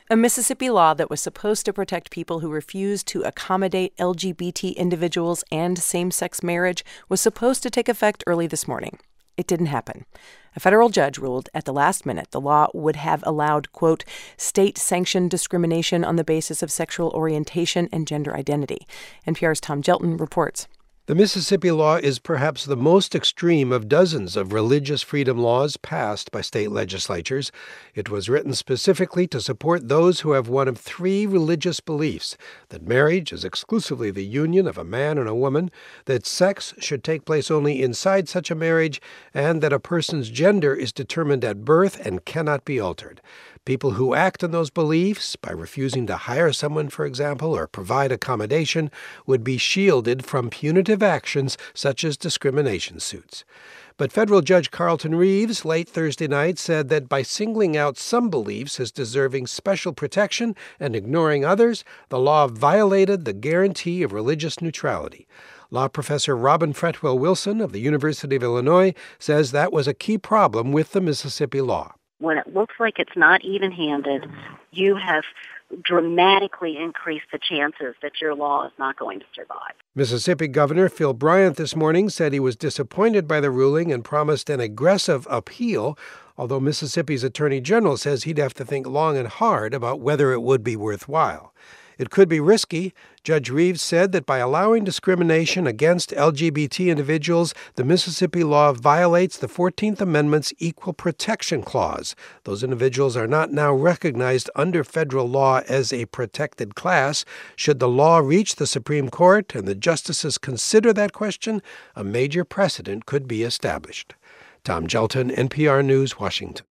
A Mississippi law that was supposed to protect people who refused to accommodate LGBT individuals and same-sex marriage was supposed to take effect early this morning. It didn't happen. A federal judge ruled at the last minute the law would have allowed, quote, state-sanctioned discrimination on the basis of sexual orientation and gender identity. NPR's Tom Gelton reports. The Mississippi law is perhaps the most extreme of dozens of religious freedom laws passed by state legislatures. It was written specifically to support those who have one of three religious beliefs: that marriage is exclusively the union of a man and a woman, that sex should take place only inside such a marriage, and that a person's gender is determined at birth and cannot be altered. People who act on those beliefs, by refusing to hire someone, for example, or provide accommodation, would be shielded from punitive actions such as discrimination suits. But federal Judge Carlton Reeves late Thursday night said that by singling out some beliefs as deserving special protection and ignoring others, the law violated the guarantee of religious neutrality. Law professor Robin Fretwell Wilson of the University of Illinois says that was a key problem with the Mississippi law. When it looks like it's not even-handed, you have dramatically increased the chances that your law is not going to survive. Mississippi Governor Phil Bryant this morning said he was disappointed by the ruling and promised an aggressive appeal, although Mississippi's Attorney General says he'd have to think long and hard about whether it would be worthwhile. It could be risky. Judge Reeves said that by allowing discrimination against LGBT individuals, the Mississippi law violates the 14th Amendment's Equal Protection Clause. Those individuals are not now recognized under federal law as a protected class. Should the law reach the Supreme Court and the justices consider that question, a major precedent could be established. Tom Gelton, NPR News, Washington.